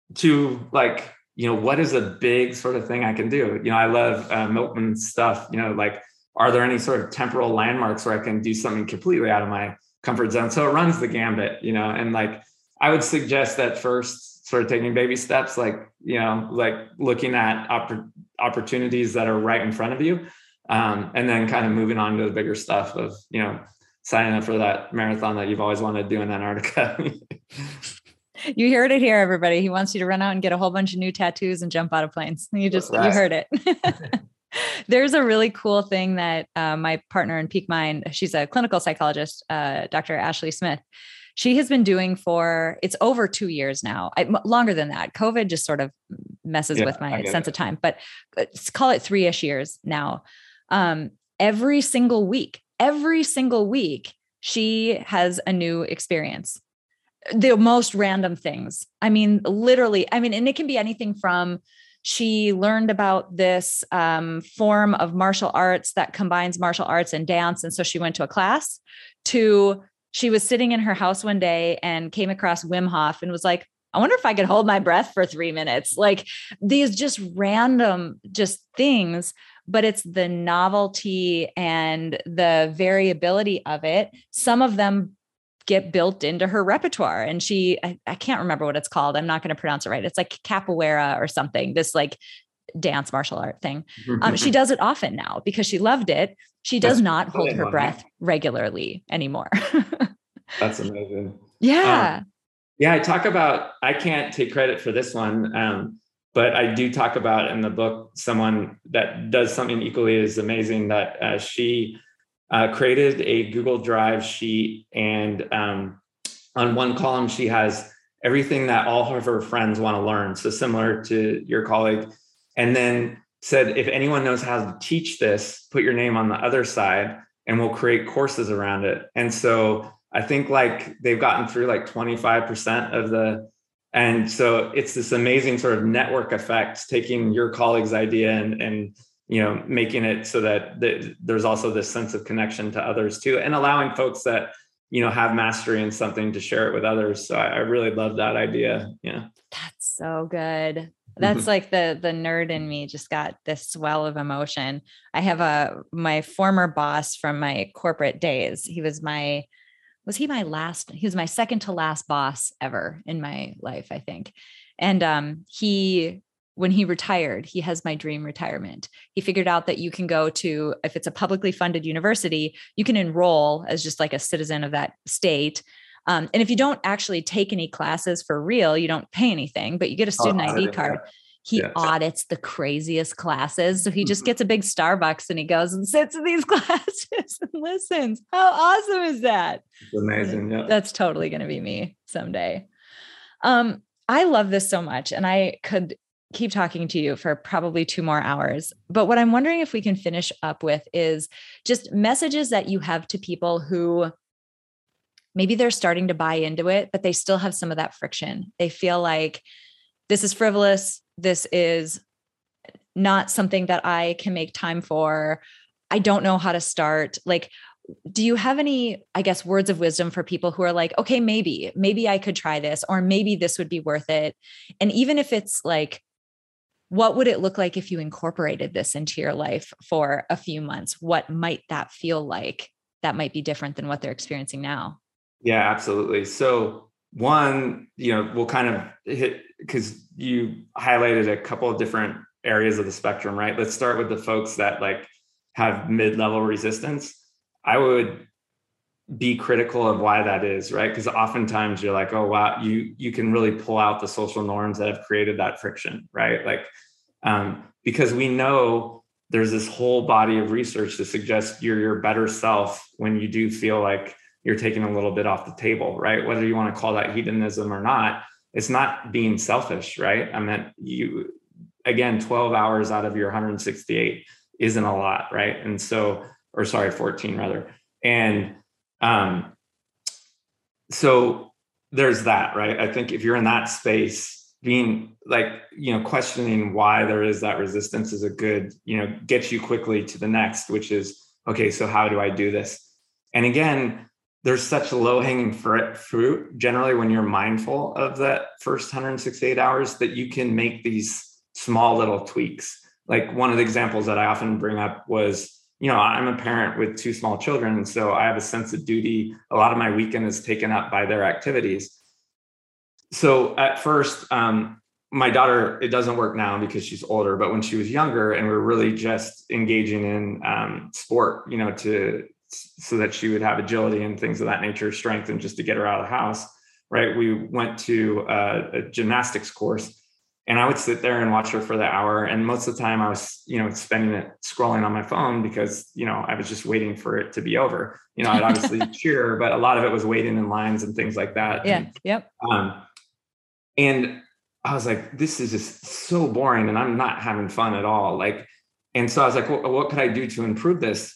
to like, you know, what is a big sort of thing I can do? You know, I love uh, Milkman's stuff, you know, like, are there any sort of temporal landmarks where I can do something completely out of my comfort zone? So it runs the gambit, you know, and like, I would suggest that first sort of taking baby steps, like, you know, like looking at opp- opportunities that are right in front of you. Um, and then kind of moving on to the bigger stuff of, you know, signing up for that marathon that you've always wanted to do in Antarctica. You heard it here, everybody. He wants you to run out and get a whole bunch of new tattoos and jump out of planes. You just, right. You heard it. There's a really cool thing that uh, my partner in Peak Mind, she's a clinical psychologist, uh, Doctor Ashley Smith. She has been doing for, it's over two years now, I, longer than that. COVID just sort of messes yeah, with my sense it. of time, but let's call it three-ish years now. Um, every single week, every single week, she has a new experience. The most random things. I mean, literally, I mean, and it can be anything from, she learned about this um, form of martial arts that combines martial arts and dance. And so she went to a class, to she was sitting in her house one day and came across Wim Hof and was like, I wonder if I could hold my breath for three minutes. Like these just random just things, but it's the novelty and the variability of it. Some of them get built into her repertoire. And she, I, I can't remember what it's called. I'm not going to pronounce it right. It's like capoeira or something, this like dance martial art thing. Um, she does it often now because she loved it. She does That's not hold her breath regularly anymore. That's amazing. Yeah. Um, yeah. I talk about, I can't take credit for this one. Um, but I do talk about in the book, someone that does something equally as amazing, that uh, she Uh, created a Google Drive sheet, and um, on one column she has everything that all of her friends want to learn, so similar to your colleague, and then said, if anyone knows how to teach this, put your name on the other side and we'll create courses around it. And so I think like they've gotten through like twenty-five percent of the, and so it's this amazing sort of network effect, taking your colleague's idea and and you know, making it so that th- there's also this sense of connection to others too, and allowing folks that, you know, have mastery in something to share it with others. So I, I really love that idea. Yeah. That's so good. That's like the, the nerd in me just got this swell of emotion. I have a, my former boss from my corporate days. He was my, was he my last, he was my second to last boss ever in my life, I think. And um, he, when he retired, he has my dream retirement. He figured out that you can go to, if it's a publicly funded university, you can enroll as just like a citizen of that state. Um, and if you don't actually take any classes for real, you don't pay anything, but you get a student oh, I D card. Yeah. he Yeah. audits the craziest classes. So he just gets a big Starbucks and he goes and sits in these classes and listens. How awesome is that? It's amazing. Yeah. That's totally going to be me someday. Um, I love this so much. And I could keep talking to you for probably two more hours. But what I'm wondering if we can finish up with is just messages that you have to people who maybe they're starting to buy into it, but they still have some of that friction. They feel like this is frivolous. This is not something that I can make time for. I don't know how to start. Like, do you have any, I guess, words of wisdom for people who are like, okay, maybe, maybe I could try this, or maybe this would be worth it. And even if it's like, what would it look like if you incorporated this into your life for a few months? What might that feel like? That might be different than what they're experiencing now. Yeah, absolutely. So one, you know, we'll kind of hit, because you highlighted a couple of different areas of the spectrum, right? Let's start with the folks that like have mid-level resistance. I would be critical of why that is, right? Because oftentimes you're like, oh, wow, you you can really pull out the social norms that have created that friction, right? Like, um, because we know there's this whole body of research to suggest you're your better self when you do feel like you're taking a little bit off the table, right? Whether you want to call that hedonism or not, it's not being selfish, right? I mean, you, again, twelve hours out of your one hundred sixty-eight isn't a lot, right? And so, or sorry, fourteen rather. And um, so there's that, right? I think if you're in that space, being like, you know, questioning why there is that resistance is a good, you know, gets you quickly to the next, which is, okay, so how do I do this? And again, there's such low-hanging fruit generally when you're mindful of that first one hundred sixty-eight hours that you can make these small little tweaks. Like one of the examples that I often bring up was, you know, I'm a parent with two small children. And so I have a sense of duty. A lot of my weekend is taken up by their activities. So at first, um, my daughter, it doesn't work now because she's older, but when she was younger and we we're really just engaging in um, sport, you know, to so that she would have agility and things of that nature, strength, and just to get her out of the house, right? We went to a, a gymnastics course and I would sit there and watch her for the hour. And most of the time I was, you know, spending it scrolling on my phone because, you know, I was just waiting for it to be over. You know, I'd obviously cheer, but a lot of it was waiting in lines and things like that. Yeah. And, yep. Um, and I was like, this is just so boring and I'm not having fun at all. Like, and so I was like, well, what could I do to improve this?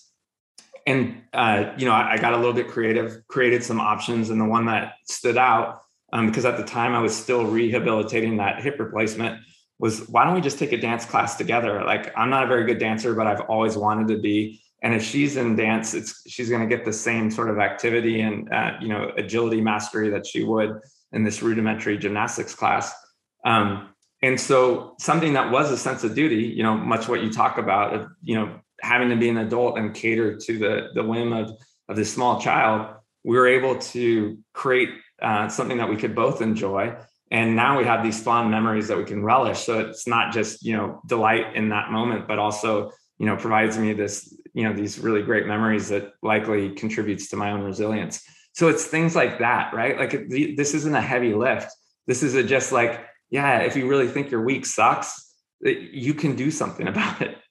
And, uh, you know, I, I got a little bit creative, created some options. And the one that stood out, um, because at the time I was still rehabilitating that hip replacement, was why don't we just take a dance class together? Like, I'm not a very good dancer, but I've always wanted to be. And if she's in dance, it's she's going to get the same sort of activity and, uh, you know, agility mastery that she would in this rudimentary gymnastics class. Um, and so something that was a sense of duty, you know, much what you talk about, of, you know, having to be an adult and cater to the, the whim of, of this small child, we were able to create uh, something that we could both enjoy. And now we have these fond memories that we can relish. So it's not just, you know, delight in that moment, but also, you know, provides me this, you know, these really great memories that likely contributes to my own resilience. So it's things like that, right? Like this isn't a heavy lift. This is a just like, yeah, if you really think your week sucks, you can do something about it.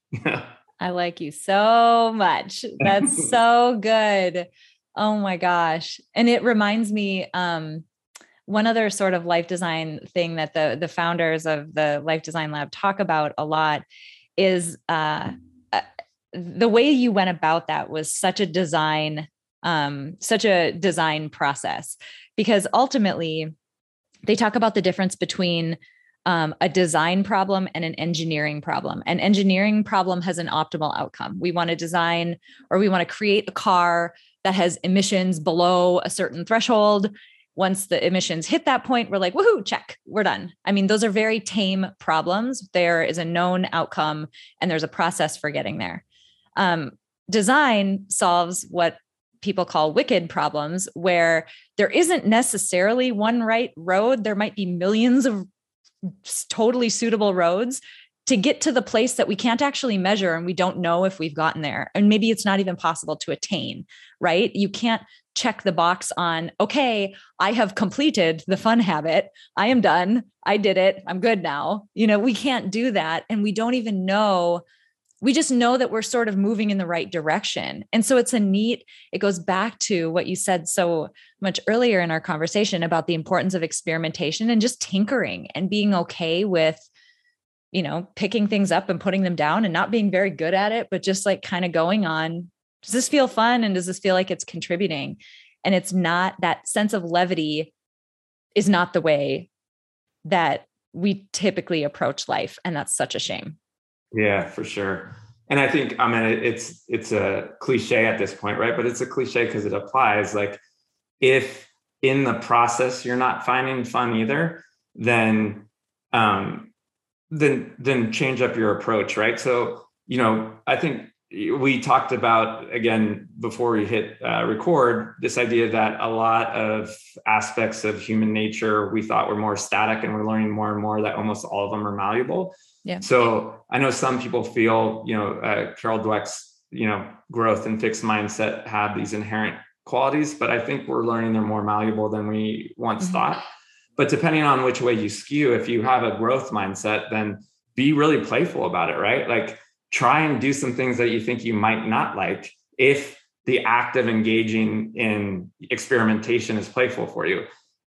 I like you so much. That's so good. Oh my gosh. And it reminds me, um, one other sort of life design thing that the, the founders of the Life Design Lab talk about a lot is, uh, uh, the way you went about that was such a design, um, such a design process, because ultimately they talk about the difference between Um, a design problem and an engineering problem. An engineering problem has an optimal outcome. We want to design or we want to create a car that has emissions below a certain threshold. Once the emissions hit that point, we're like, woohoo, check, we're done. I mean, those are very tame problems. There is a known outcome and there's a process for getting there. Um, design solves what people call wicked problems, where there isn't necessarily one right road. There might be millions of totally suitable roads to get to the place that we can't actually measure. And we don't know if we've gotten there. And maybe it's not even possible to attain, right? You can't, check the box on, okay, I have completed the fun habit. I am done. I did it. I'm good now. You know, we can't do that. And we don't even know. We just know that we're sort of moving in the right direction. And so it's a neat, it goes back to what you said so much earlier in our conversation about the importance of experimentation and just tinkering and being okay with, you know, picking things up and putting them down and not being very good at it, but just like kind of going on, does this feel fun? And does this feel like it's contributing? And it's not, that sense of levity is not the way that we typically approach life. And that's such a shame. Yeah, for sure. And I think, I mean, it's, it's a cliche at this point, right? But it's a cliche because it applies. Like, if in the process, you're not finding fun either, then, um, then, then change up your approach. Right. So, you know, I think we talked about, again, before we hit uh, record, this idea that a lot of aspects of human nature we thought were more static, and we're learning more and more that almost all of them are malleable. Yeah. So I know some people feel, you know, uh, Carol Dweck's, you know, growth and fixed mindset have these inherent qualities, but I think we're learning they're more malleable than we once mm-hmm. thought. But depending on which way you skew, if you have a growth mindset, then be really playful about it, right? Like, try and do some things that you think you might not like if the act of engaging in experimentation is playful for you.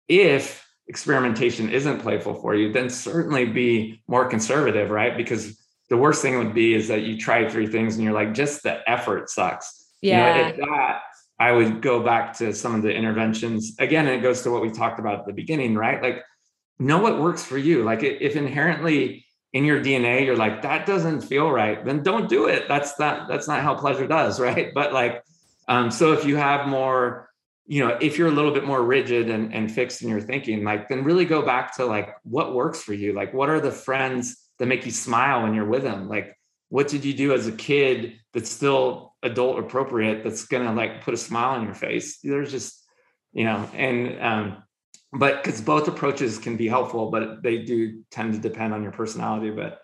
If experimentation isn't playful for you, then certainly be more conservative, right? Because the worst thing would be is that you try three things and you're like, just the effort sucks. Yeah. You know, if that, I would go back to some of the interventions. Again, and it goes to what we talked about at the beginning, right? Like, know what works for you. Like, if inherently in your D N A, you're like, that doesn't feel right, then don't do it. That's not, that's not how pleasure does. Right. But like, um, so if you have more, you know, if you're a little bit more rigid and, and fixed in your thinking, like, then really go back to like, what works for you? Like, what are the friends that make you smile when you're with them? Like, what did you do as a kid that's still adult appropriate, that's going to like put a smile on your face? There's just, you know, and, um, but because both approaches can be helpful, but they do tend to depend on your personality. But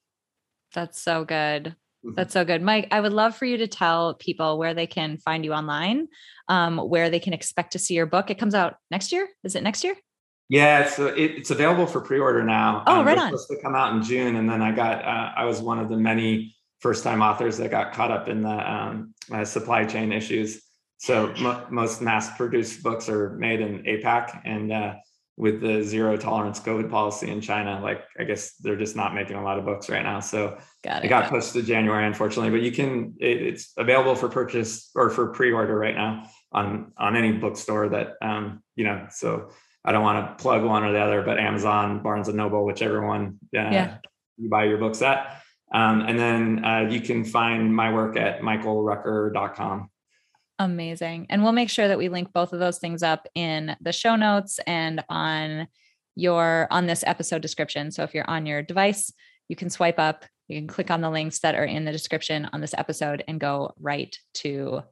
that's so good. That's so good. Mike, I would love for you to tell people where they can find you online, um, where they can expect to see your book. It comes out next year. Is it next year? Yeah, so it, it's available for pre-order now. Oh, um, right it was on. supposed to come out in June. And then I got, uh, I was one of the many first-time authors that got caught up in the um, uh, supply chain issues. So mo- most mass-produced books are made in APAC, and uh, with the zero tolerance COVID policy in China, like, I guess they're just not making a lot of books right now. So got it. It got pushed to January, unfortunately, but you can, it, it's available for purchase or for pre-order right now on, on any bookstore that, um, you know, so I don't want to plug one or the other, but Amazon, Barnes and Noble, whichever one uh, yeah. you buy your books at. Um, and then uh, you can find my work at michael rucker dot com. Amazing. And we'll make sure that we link both of those things up in the show notes and on your, on this episode description. So if you're on your device, you can swipe up, you can click on the links that are in the description on this episode and go right to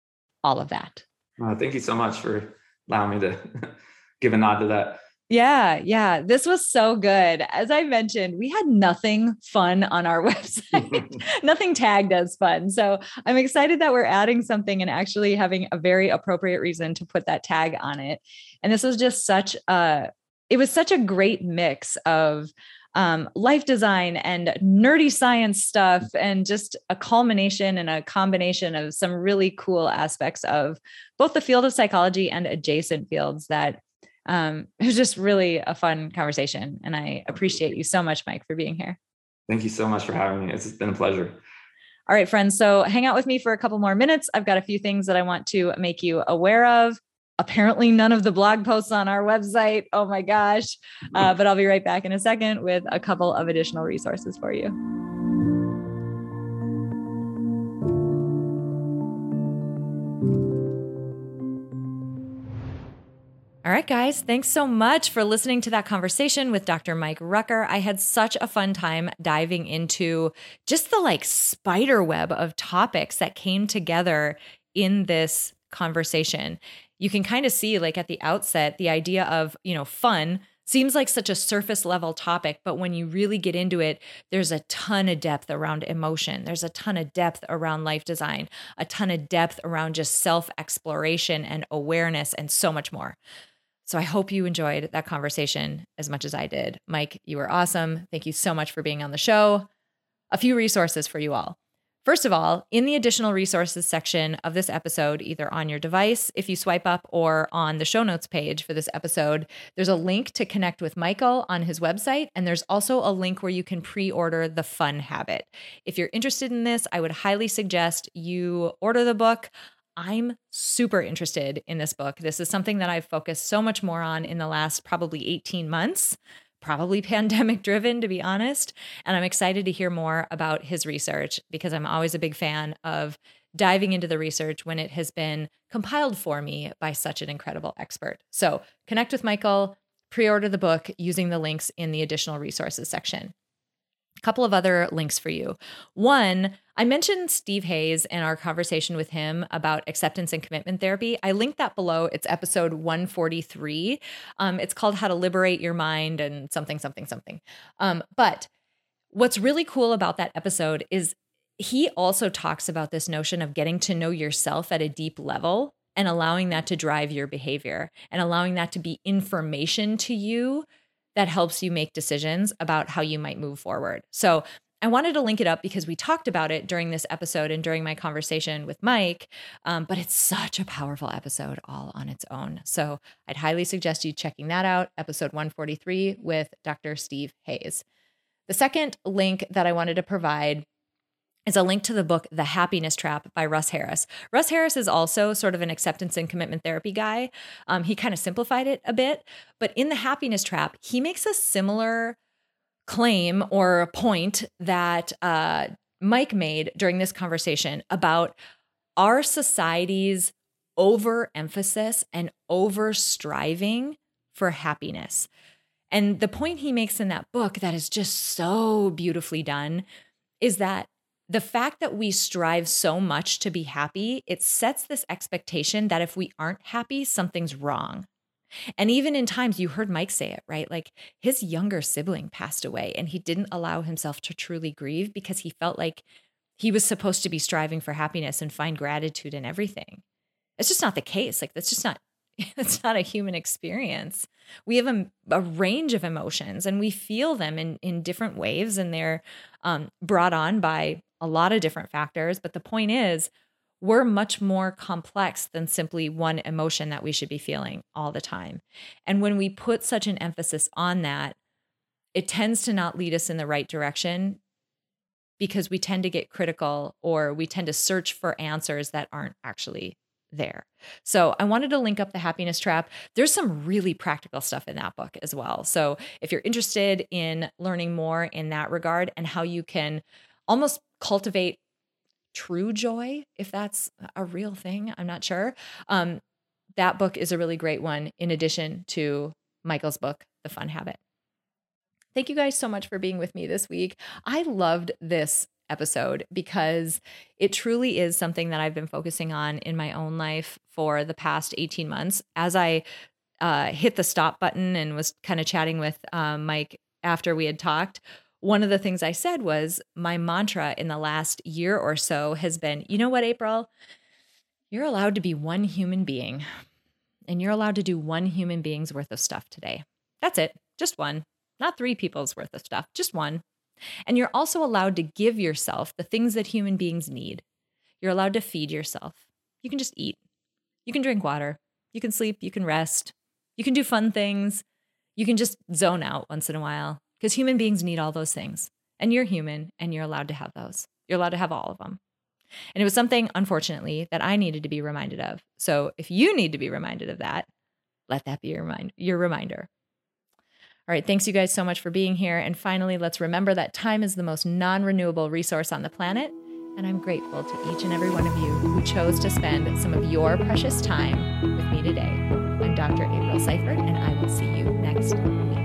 all of that. Uh, thank you so much for allowing me to give a nod to that. Yeah. Yeah. This was so good. As I mentioned, we had nothing fun on our website, nothing tagged as fun. So I'm excited that we're adding something and actually having a very appropriate reason to put that tag on it. And this was just such a, it was such a great mix of um, life design and nerdy science stuff, and just a culmination and a combination of some really cool aspects of both the field of psychology and adjacent fields that Um, it was just really a fun conversation, and I appreciate you so much, Mike, for being here. Thank you so much for having me. It's been a pleasure. All right, friends. So hang out with me for a couple more minutes. I've got a few things that I want to make you aware of. Apparently none of the blog posts on our website. Oh my gosh. Uh, but I'll be right back in a second with a couple of additional resources for you. All right, guys, thanks so much for listening to that conversation with Doctor Mike Rucker. I had such a fun time diving into just the like spider web of topics that came together in this conversation. You can kind of see like at the outset, the idea of, you know, fun, seems like such a surface level topic, but when you really get into it, there's a ton of depth around emotion. There's a ton of depth around life design, a ton of depth around just self-exploration and awareness and so much more. So I hope you enjoyed that conversation as much as I did. Mike, you were awesome. Thank you so much for being on the show. A few resources for you all. First of all, in the additional resources section of this episode, either on your device, if you swipe up, or on the show notes page for this episode, there's a link to connect with Michael on his website. And there's also a link where you can pre-order The Fun Habit. If you're interested in this, I would highly suggest you order the book. I'm super interested in this book. This is something that I've focused so much more on in the last probably eighteen months. Probably pandemic driven, to be honest. And I'm excited to hear more about his research because I'm always a big fan of diving into the research when it has been compiled for me by such an incredible expert. So connect with Michael, pre-order the book using the links in the additional resources section. A couple of other links for you. One, I mentioned Steve Hayes in our conversation with him about acceptance and commitment therapy. I linked that below. It's episode one forty-three. Um, it's called How to Liberate Your Mind and something, something, something. Um, but what's really cool about that episode is he also talks about this notion of getting to know yourself at a deep level and allowing that to drive your behavior and allowing that to be information to you that helps you make decisions about how you might move forward. So I wanted to link it up because we talked about it during this episode and during my conversation with Mike, um, but it's such a powerful episode all on its own. So I'd highly suggest you checking that out, episode one forty-three with Doctor Steve Hayes. The second link that I wanted to provide is a link to the book, The Happiness Trap by Russ Harris. Russ Harris is also sort of an acceptance and commitment therapy guy. Um, he kind of simplified it a bit, but in The Happiness Trap, he makes a similar claim or a point that uh, Mike made during this conversation about our society's overemphasis and over striving for happiness. And the point he makes in that book that is just so beautifully done is that the fact that we strive so much to be happy, it sets this expectation that if we aren't happy, something's wrong. And even in times, you heard Mike say it, right? Like his younger sibling passed away and he didn't allow himself to truly grieve because he felt like he was supposed to be striving for happiness and find gratitude in everything. It's just not the case. Like that's just not, it's not a human experience. We have a, a range of emotions and we feel them in, in different waves, and they're um, brought on by a lot of different factors. But the point is, we're much more complex than simply one emotion that we should be feeling all the time. And when we put such an emphasis on that, it tends to not lead us in the right direction because we tend to get critical or we tend to search for answers that aren't actually there. So I wanted to link up The Happiness Trap. There's some really practical stuff in that book as well. So if you're interested in learning more in that regard and how you can almost cultivate true joy, if that's a real thing, I'm not sure. Um, that book is a really great one in addition to Michael's book, The Fun Habit. Thank you guys so much for being with me this week. I loved this episode because it truly is something that I've been focusing on in my own life for the past eighteen months. As I uh, hit the stop button and was kind of chatting with um, Mike after we had talked, one of the things I said was my mantra in the last year or so has been, you know what, April, you're allowed to be one human being and you're allowed to do one human being's worth of stuff today. That's it. Just one, not three people's worth of stuff, just one. And you're also allowed to give yourself the things that human beings need. You're allowed to feed yourself. You can just eat. You can drink water. You can sleep. You can rest. You can do fun things. You can just zone out once in a while because human beings need all those things. And you're human and you're allowed to have those. You're allowed to have all of them. And it was something, unfortunately, that I needed to be reminded of. So if you need to be reminded of that, let that be your, remind- your reminder. All right, thanks you guys so much for being here. And finally, let's remember that time is the most non-renewable resource on the planet. And I'm grateful to each and every one of you who chose to spend some of your precious time with me today. I'm Doctor April Seifert, and I will see you next week.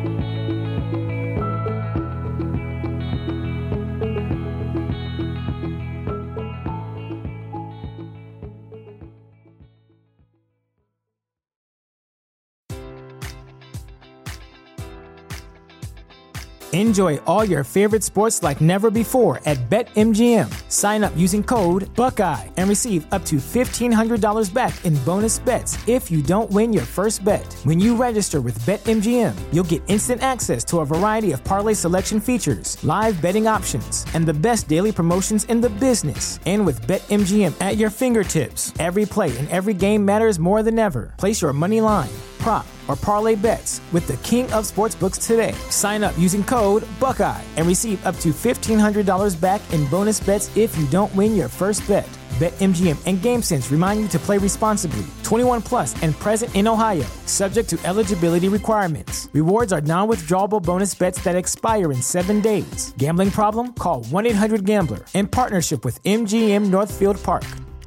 Enjoy all your favorite sports like never before at BetMGM. Sign up using code Buckeye and receive up to fifteen hundred dollars back in bonus bets if you don't win your first bet. When you register with BetMGM, you'll get instant access to a variety of parlay selection features, live betting options, and the best daily promotions in the business. And with BetMGM at your fingertips, every play and every game matters more than ever. Place your money line, prop, or parlay bets with the king of sportsbooks today. Sign up using code Buckeye and receive up to fifteen hundred dollars back in bonus bets if you don't win your first bet. BetMGM and GameSense remind you to play responsibly. twenty-one plus and present in Ohio, subject to eligibility requirements. Rewards are non-withdrawable bonus bets that expire in seven days. Gambling problem? Call one eight hundred gambler in partnership with M G M Northfield Park.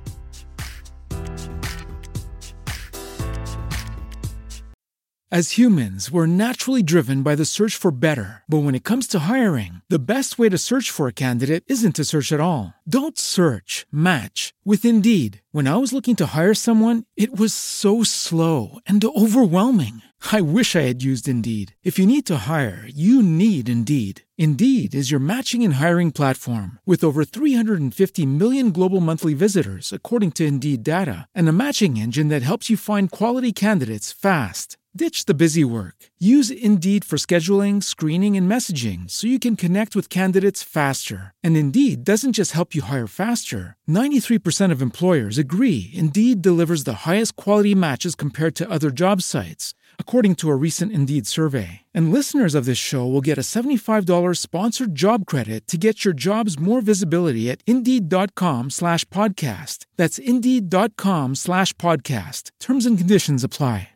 As humans, we're naturally driven by the search for better. But when it comes to hiring, the best way to search for a candidate isn't to search at all. Don't search, match with Indeed. When I was looking to hire someone, it was so slow and overwhelming. I wish I had used Indeed. If you need to hire, you need Indeed. Indeed is your matching and hiring platform with over three hundred fifty million global monthly visitors, according to Indeed data, and a matching engine that helps you find quality candidates fast. Ditch the busy work. Use Indeed for scheduling, screening, and messaging so you can connect with candidates faster. And Indeed doesn't just help you hire faster. ninety-three percent of employers agree Indeed delivers the highest quality matches compared to other job sites, according to a recent Indeed survey. And listeners of this show will get a seventy-five dollars sponsored job credit to get your jobs more visibility at Indeed.com slash podcast. That's Indeed.com slash podcast. Terms and conditions apply.